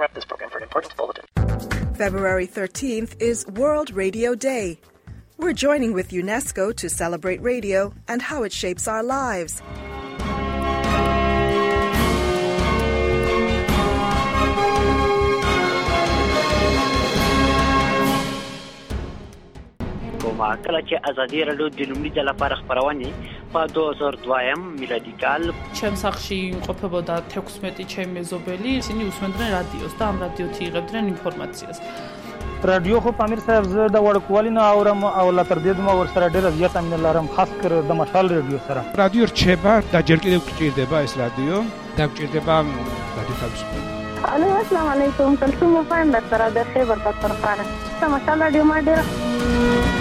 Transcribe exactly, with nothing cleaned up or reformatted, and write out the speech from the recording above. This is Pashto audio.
interrupt this program for an important bulletin. February thirteenth is World Radio Day. We're joining with UNESCO to celebrate radio and how it shapes our lives. کومه کله چې ازادي رادیو د لومړي ځل لپاره خبرونه په دوه هزار و دو میلادي کال ჩემ სახლში იმყოფებოდა თექვსმეტი ჩემი მეზობელი, ისინი უსმენდნენ რადიოს და ამ რადიოთი იღებდნენ ინფორმაციას. رادیو خو پامیر صاحب زه د وړکوالي نه اورم او لا تر دې دمه ورسره ډېره زیاته مینه لرم، خاص کر د مشال رادیو سره. رادیو رچება და ჯერ კიდევ გჭირდება ეს რადიო და გჭირდება რადიო თავისუფლება. الو السلام علیکم، کلثوم فایم در سره د خیبر پختونخوا. مشال رادیو ما ډېره